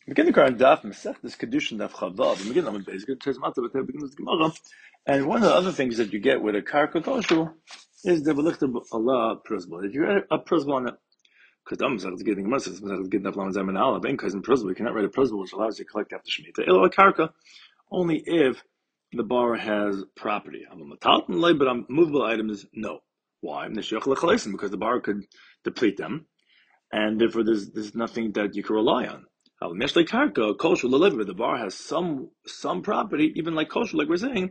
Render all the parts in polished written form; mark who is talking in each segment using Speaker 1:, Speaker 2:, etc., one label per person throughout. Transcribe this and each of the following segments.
Speaker 1: Begin the current daf Masech this kedushin daf chavav. And begin on basically turns matzah, but begin with Gemara. And one of the other things that you get with a karka koshu is the velichta Allah prosbul. If you write a prosbul on it, because I'm getting Masech, getting daf lam zayman Allah, ben because in prosbul you cannot write a prosbul which allows you to collect after shemitah. Elo a karka only if the borrower has property. I'm a matalton lay, but on movable items, no. Why? Because the borrower could deplete them, and therefore there's nothing that you can rely on. The bar has some property, even like kosher, like we're saying,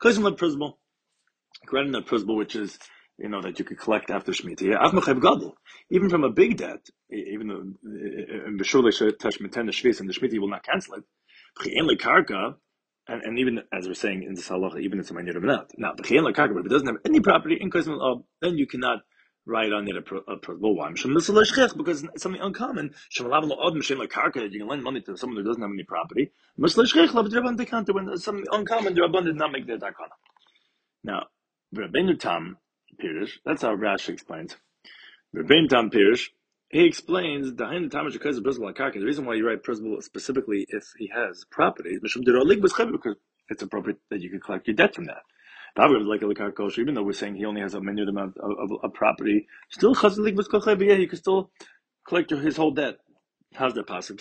Speaker 1: which is that you could collect after shemitah. Even from a big debt, even though and the shemitah will not cancel it. And even as we're saying in the halacha, even it's a minor not. Now the karka, but if it doesn't have any property in then you cannot write on it a prosbul. Why? Because it's something uncommon. You can lend money to someone who doesn't have any property. When it's something uncommon, the Rabban did not make their takana. Now, Rabbeinu Tam Pirish, that's how Rashi explains. Rabbeinu Tam Pirish, he explains the reason why you write prosbul specifically if he has property, because it's appropriate that you can collect your debt from that. Even though we're saying he only has a minute amount of property, still he can still collect his whole debt. How's that possible?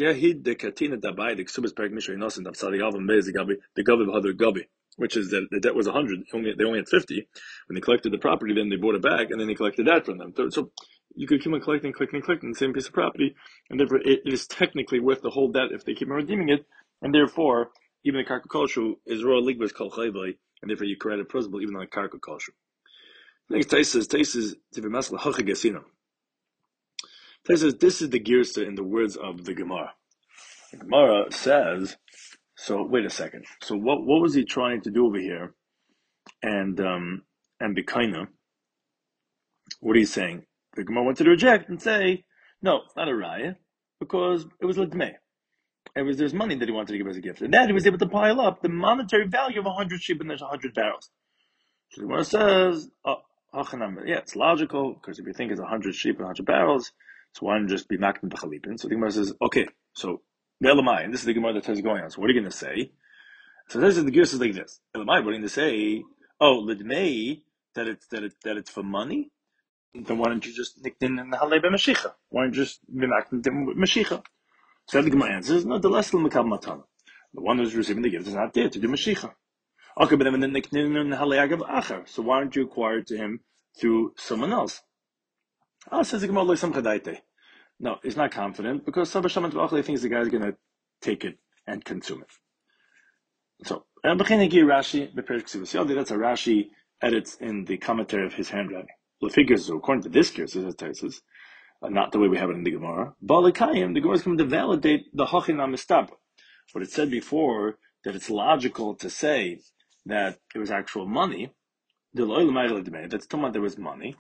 Speaker 1: Which is that the debt was 100. They only had 50. When they collected the property, then they bought it back, and then they collected that from them. So you could keep on collecting the same piece of property, and therefore it is technically worth the whole debt if they keep on redeeming it, and therefore even the karka koshu is royal ligbas kol chayvay, and therefore you create a prosbul even on the karka koshu. Next, Taisus tivimasla hachagasina. Taisus, this is the girsa in the words of the Gemara. The Gemara says. So wait a second. So what was he trying to do over here? And Bikaina, what are you saying? The Gemara wanted to reject and say, no, it's not a raya, because it was l'dmei. There's money that he wanted to give as a gift. And that he was able to pile up the monetary value of 100 sheep and there's 100 barrels. So the Gemara says, yeah, it's logical, because if you think it's 100 sheep and 100 barrels, so why don't you just be makdim b'chalipin? So the Gemara says, okay, so Elamai, and this is the Gemara that is going on. So what are you going to say? So this is the Gemara is like this. Elamai, what are you going to say? Oh, l'dmei, that it's for money. Then why don't you just nickname in the halei b'mashicha? Why don't you just be makdim with mashicha? So the Gemara answers, no, the less l'makab matana. The one who's receiving the gift is not there to do mashicha. Okay, but then the nickname in the halei agav achar. So why aren't you acquired to him through someone else? Says the Gemara, no, he's not confident because Sabah Shaman Tvachli thinks the guy's going to take it and consume it. So, Rashi, that's a Rashi edits in the commentary of his handwriting. The figures, according to this case, not the way we have it in the Gemara. Balakayim, the Gemara is going to validate the Hachinam Mistab. What it said before, that it's logical to say that it was actual money, that's talking about there was money,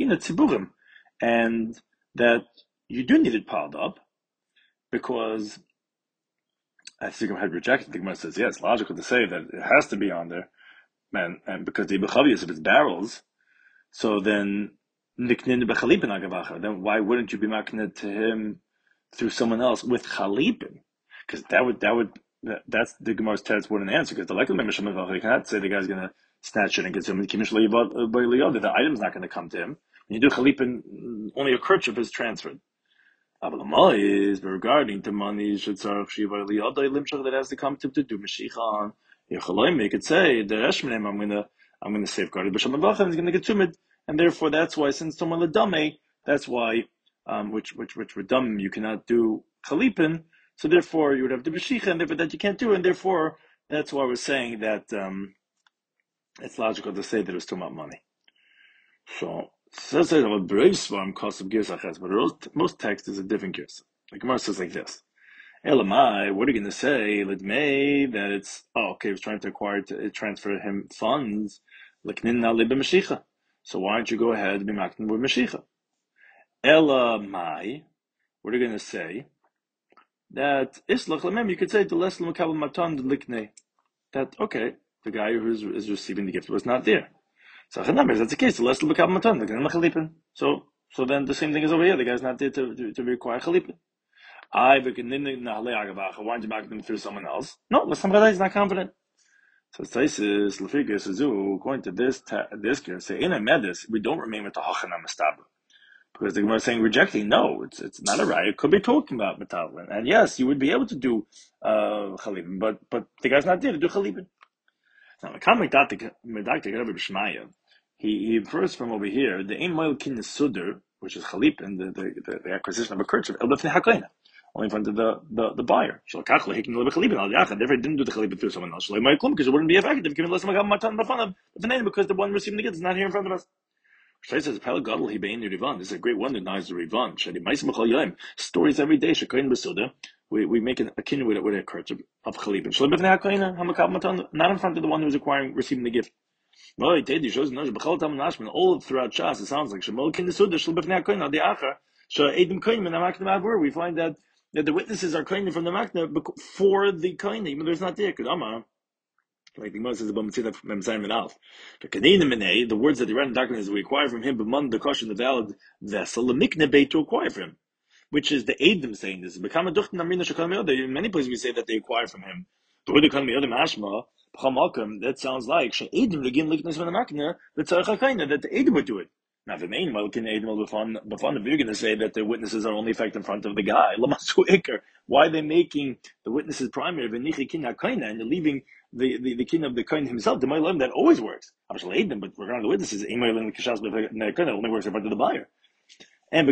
Speaker 1: and that you do need it piled up, because as Sigam had rejected, the Gemara says, yes, logical to say that it has to be on there, and because the Bechavius, if it's barrels, so then then why wouldn't you be makned to him through someone else with chalipin? Because that's the Gemara's teretz wouldn't answer, because the likely you cannot say the guy's going to snatch it and consume it. The item's not going to come to him. When you do chalipin, only a kerchief is transferred. Is regarding the money that has to come to do Mashiach. You could say the I'm gonna safeguard it, but is gonna get tumid, and therefore that's why, since someone ledame, that's why which redum you cannot do chalipin, so therefore you would have the Mashiach, and therefore that you can't do, and therefore that's why we're saying that it's logical to say that it's too much money. So says that about brave swarm cost of gears achas, but most text is a different gears. The Gemara says like this: Elamai, what are you going to say? Lidmei that it's okay. He was trying to transfer him funds. Leknin na libe mashicha. So why don't you go ahead and be maktin with mashicha? Elamai, what are you going to say? That islach lemem. You could say the less l'makabel matan the liknei. That okay, the guy who is receiving the gift was not there. So that's the case. The less l'makabel matan the chalipin. So then the same thing is over here. The guy's not there to require chalipin. Why did you back them through someone else? No, but somebody is not confident. So Taisis, Lefigus, Azu, according to this here, say in a medis, we don't remain with the Hachana Mastaba. Because the Gemara is saying rejecting, no, it's not a right. It could be talking about metalin. And yes, you would be able to do chalibin, but the guy's not there to do chalibin. Now, he infers from over here, the Ein Moil Kin Suder, which is chalibin, the acquisition of a kerchief, only in front of the buyer. Therefore, he didn't do the chalibin through someone else. Because it wouldn't be effective given because the one receiving the gift is not here in front of us. Says This is a great one that knows the Rivan. Stories every day. We make a kin with a kerchief of chalibin. Not in front of the one who's receiving the gift. All throughout Shas, it sounds like we find that the witnesses are kohen from the makna for the kohen, even though it's not there. Like the Gemara says about Mitzvah from Memzayin and Alf. The words that they read in the document is we acquire from him b'man the kosher the valid vessel the mikne beit to acquire from him, which is the Eidim saying this. In many places we say that they acquire from him. That sounds like that the Eidim would do it. Now, the main Malkin Eidim if you're going to say that the witnesses are only effective in front of the guy, why are they making the witnesses primary and you're leaving the king of the kohen himself? The Mailam that always works. But regarding the witnesses, it only works in front of the buyer. And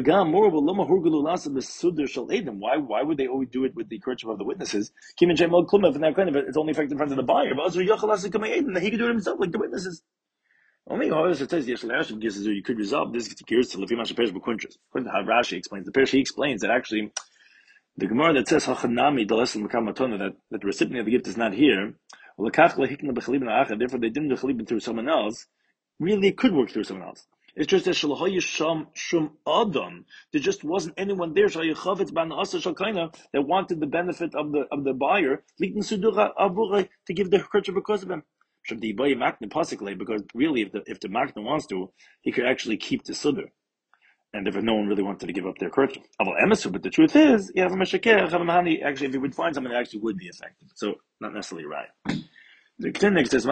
Speaker 1: why would they always do it with the kerchief of the witnesses? It's only effective in front of the buyer. But he could do it himself like the witnesses. Only however it says you could resolve this gears to Lefimash Perish B'Kuntres. According to how Rashi explains, he explains that actually the Gemara that says Hachanami the lesson that the recipient of the gift is not here. Therefore, they didn't do chalibin through someone else. Really, it could work through someone else. It's just that shum adam. There just wasn't anyone there that wanted the benefit of the buyer to give the kerchief because of him. Because really, if the Makna wants to, he could actually keep the Sudr. And if no one really wanted to give up their kerchief. But the truth is, actually, if he would find someone, it actually would be effective. So, not necessarily right. The Ketinic says,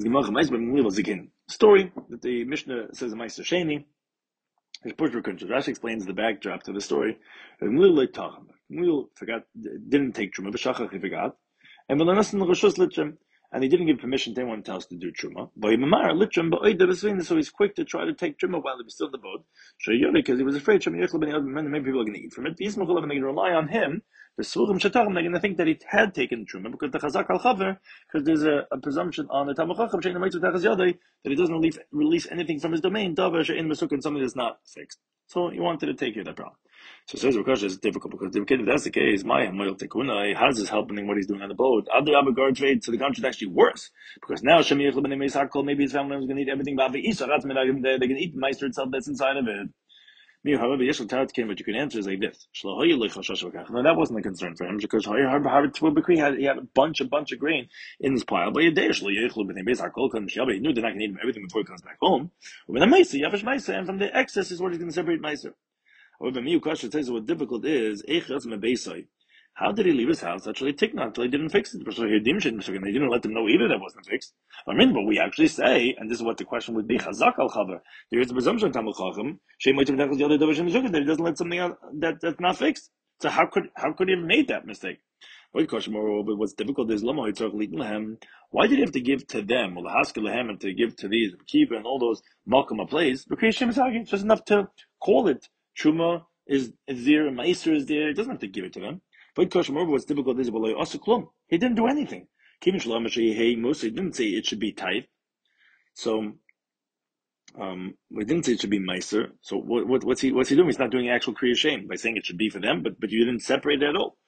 Speaker 1: story that the Mishnah says, Meister Sheni. Rashi explains the backdrop to the story. Gamliel didn't take Truma, but he forgot. And he didn't give permission to anyone else to do Truma. So he's quick to try to take Truma while he was still in the boat. Because he was afraid maybe people are going to eat from it. They're going to rely on him. They're going to think that he had taken Truma because the Chazak al Chaver, because there's a presumption on the Talmud Chacham that he doesn't release anything from his domain, something that's not fixed. So he wanted to take care of that problem. So says Rukash is difficult because if that's the case, Haz is helping what he's doing on the boat. Other Abagar trade, so the contract is actually worse. Because now maybe his family is going to eat everything, they're going to eat the Meister itself that's inside of it. However, Yeshua Tarat came, but you can answer is like this. No, that wasn't a concern for him because he had a bunch of grain in his pile. But he knew they're not going to eat everything before he comes back home. And from the excess is what he's going to separate Meiser. However, Miu Kasha says what difficult is, how did he leave his house? Actually, Tikna, until he didn't fix it. They didn't let them know either that wasn't fixed. But we actually say, and this is what the question would be, Chazak al Chaver. There is a presumption of Talmud Chacham, that he doesn't let something out that's not fixed. So how could he have made that mistake? But what's difficult is why did he have to give to them, and to give to these Kiva and all those Malkama plays? Because it's just enough to call it. Truma is there, Meiser is there. He doesn't have to give it to them. But what's difficult is he didn't do anything. He didn't say it should be tight. So we didn't say it should be Meiser. So what's he doing? He's not doing actual Kriya Shem by saying it should be for them, but you didn't separate it at all.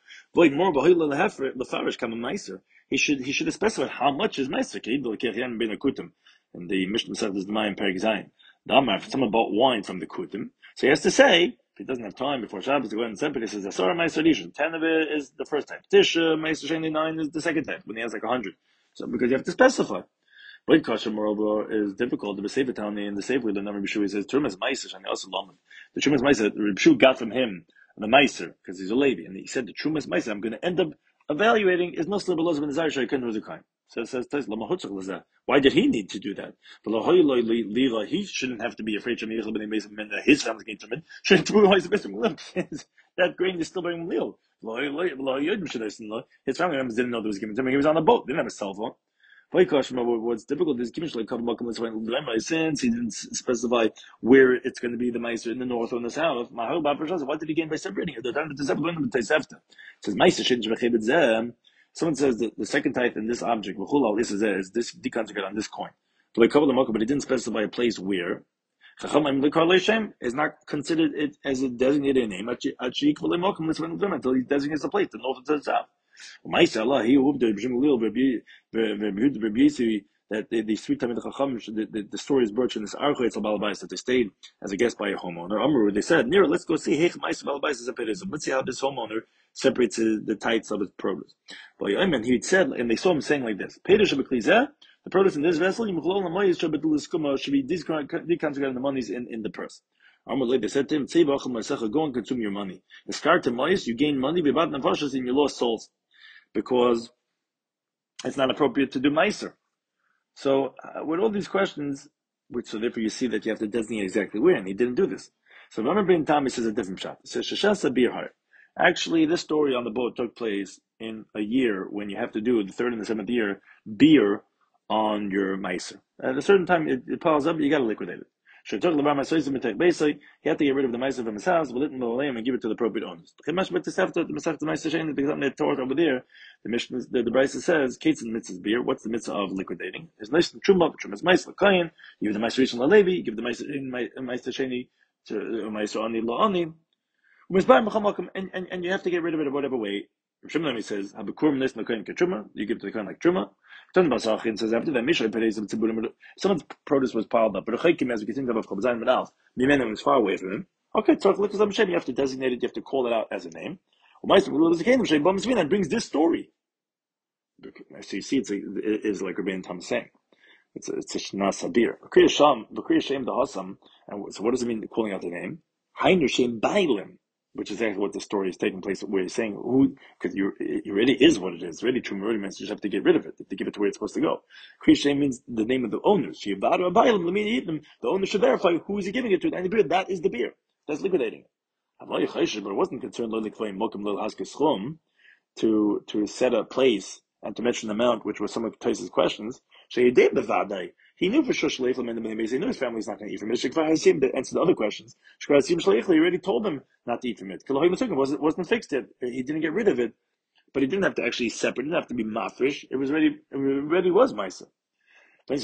Speaker 1: He should have specified how much is Meiser. And the Mishnah said is the Mayim Perek Zayin. If someone bought wine from the Kutim, so he has to say, if he doesn't have time before Shabbos to go ahead and separate, he says, Asara Meiser Rishon, 10 of it is the first type. Tisha, Meiser Sheni 9 is the second type, when he has like 100. So, because you have to specify. But Kasha, moreover, is difficult. The Sefer Tani in the Sefer, the number Bishu, he says, Trumas Meiser Shani also Lamed. The Trumas Meiser, Bishu got from him the Meiser, because he's a Levi, and he said the Trumas Meiser, I'm going to end up evaluating is Muslim below the Zayr Shaykan Ruzakain. So it says, why did he need to do that? He shouldn't have to be afraid of his family's going to him. Shouldn't look, that grain is still being Lil. His family members didn't know that was given to him. He was on a boat, didn't have a cell phone. What's difficult is since he didn't specify where it's going to be the Meiser in the north or in the south. What did he gain by separating it? It says someone says that the second type in this object is this deconjugate on this coin. But he didn't specify a place where. Is not considered it as a designated name until he designates a place, the north and the south. That the three times the story is brought in this architects that they stayed as a guest by a homeowner. They said, "Near, let's go see let's see how this homeowner separates the tithes of his produce." But he said, and they saw him saying like this: the produce in this vessel should be deconjugated the monies in the purse. They said to him, go and consume your money. You gain money, and you lost souls, because it's not appropriate to do meiser. So with all these questions, so therefore you see that you have to designate exactly where, and he didn't do this. So Ramah ben Tami says a different shot. He says, Shashasa bir har. Actually, this story on the boat took place in a year when you have to do the third and the seventh year beer on your meiser. At a certain time, it piles up, you got to liquidate it. Basically, he had to get rid of the meiser from his house, and give it to the appropriate owners. The Torah over there, the Mishnah, the Brisa says, "Kates and mitzvahs beer." What's the mitzvah of liquidating? There's nice truma, trumas meiser kain. You give the meiser rishon lalevi, give the meiser sheni to meiser ani laani. And you have to get rid of it in whatever way. Shimon says, "Habakurim nis no kain ketruma." You give to the kain like truma. Tan Basachin says after that Mishnah Perez of Tziburim, someone's produce was piled up, but a chaykim as we continue to have Chabzayin Menal, Mimenim was far away from him. Okay, so you have to designate it, you have to call it out as a name. That brings this story. So you see, it is like Rabbein Tam saying. It's a Shna Sabir. Kriya Shem the Hasam. And so what does it mean calling out the name? Hainu Shem Bailim. Which is exactly what the story is taking place, where he's saying who, because it already is what it is. Already true, already means you just have to get rid of it, to give it to where it's supposed to go. Krishay means the name of the owners. The owner should verify who is he giving it to, and the beer, that is the beer. That's liquidating. But it wasn't concerned to set a place and to mention the amount, which was some of Taisa's questions. He knew for sure Shleifel and he knew his family's not going to eat from it. To answer the other questions, he already told them not to eat from it. It wasn't fixed yet. He didn't get rid of it, but he didn't have to actually separate. It didn't have to be mafresh. It was ready. It already was Maisa. Why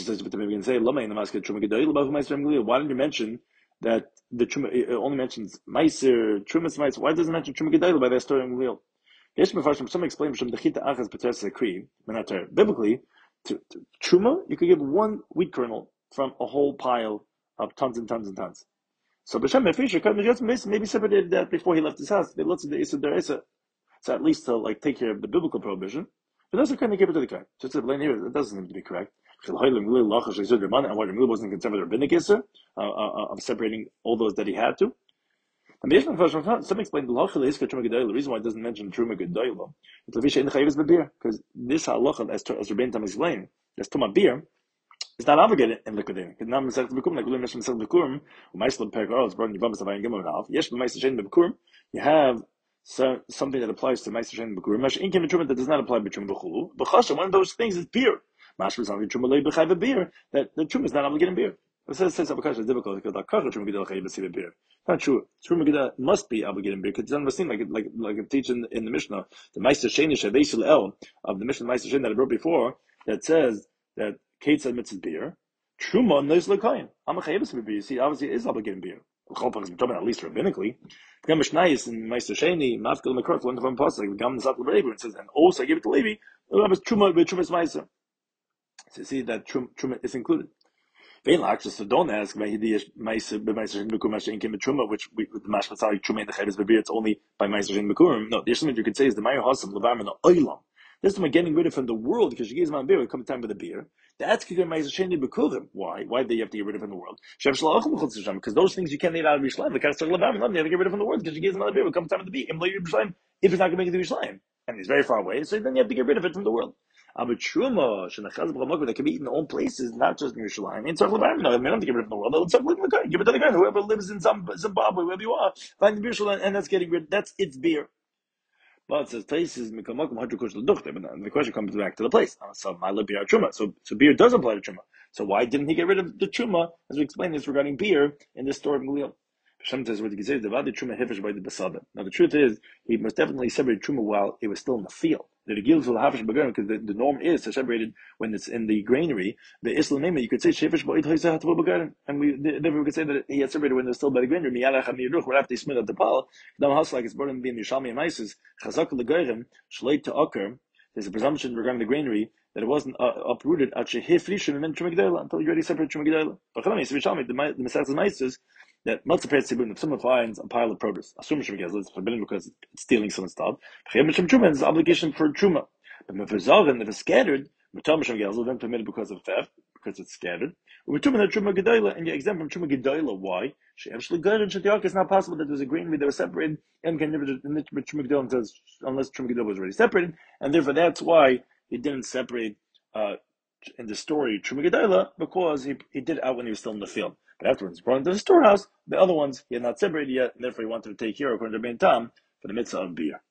Speaker 1: didn't you mention that the Truma, it only mentions Meiser, Trumas Meiser? Why doesn't it mention Truma Gedayla by that story in Galil? Some explain biblically, to Truma, you could give one wheat kernel from a whole pile of tons and tons and tons. So B'Shem Mefisha maybe separated that before he left his house. They looked at the Issa Deresa, so at least to take care of the biblical prohibition. But those are kind of give it to the guy. Just to blame here, it doesn't seem to be correct. And why Ramil wasn't concerned with the rabbinic Issa of separating all those that he had to. And some explain the reason why it doesn't mention Truma Gedoyla, because this halacha, as Rabbein Tam explained, as Tuma beer, is not obligated in liquidating. You have something that applies to Meister Shen Bekurim, that does not apply to Truma Bechulu. One of those things is beer. That the Truma is not obligated in beer. It says Abakash is difficult because beer. Not true. Truma Geda must be obligated in beer because it doesn't seem like a teaching in the Mishnah, the Meister Sheni Shaveshel El of the Mishnah Meister Shen that I wrote before, that says that Kate admits his beer. Truma knows lekayin. Amachayibus beer. You see, obviously it is obligated in beer. At least rabbinically. The Mishnayis in Meister Sheni, Mafkel Makrot, learned from Pasuk, Gam Zat Levi, it says, and also I give it to Levi. Truma Truma's Meiser. So you see that Truma is included. So don't ask which the mashmatzalik Truma in the Chayvus Beber, it's only by Meiser Shen Bekurim. No, there's something you could say is the Mayor Hasam, Levarman, Oilam. This time getting rid of from the world, because she gives my beer, it comes time with the beer. That's why? Why do you have to get rid of in the world? Because those things you can't eat out of Yerushalayim. The Kasser Labam, you have to get rid of in the world because you give another beer. Come time to be if it's not going to make it to Yerushalayim, and it's very far away, so then you have to get rid of it from the world. But truma, that can be eaten in own places, not just in Yerushalayim. In Tzarech Labam, no, I don't have to get rid of the world. Give it to the guy, whoever lives in Zimbabwe, wherever you are, find the beer, and that's getting rid. That's its beer. But it says places mikamokum hadrukush l'duchte. But the question comes back to the place. So my beer truma. So beer does apply to truma. So why didn't he get rid of the truma? As we explained this regarding beer in this story of Gamliel. Hashem says what he says. Divide truma hefish by the basada. Now the truth is he must definitely separate truma while it was still in the field. The gills will hafish b'garim because the norm is to separate it when it's in the granary. The islamema you could say shefish ba'id ha'isah hatva b'garim, and we could say that he had separated when they're still by the granary. Miyalach hamiruch right after he smit at the pal. Dam house like it's brought in being Yerushalmi and Isis. Chazak l'gairim shleit to akar. There's a presumption regarding the granary that it wasn't uprooted at shehifrishim and truma until you already separated truma gedela. But the Messiah's Isis that if someone finds a pile of produce, assuming it's forbidden because it's stealing someone's stuff, it's obligation for truma. But if it's scattered, then permitted because of theft, because it's scattered. And you're exempt from truma gedayla. Why? It's not possible that there's a granary that was separated and can never unless truma gedayla was already separated, and therefore that's why he didn't separate in the story truma gedayla, because he did it out when he was still in the field. But afterwards, he brought into the storehouse. The other ones he had not separated yet, and therefore he wanted to take here according to Ben Tam for the mitzvah of beer.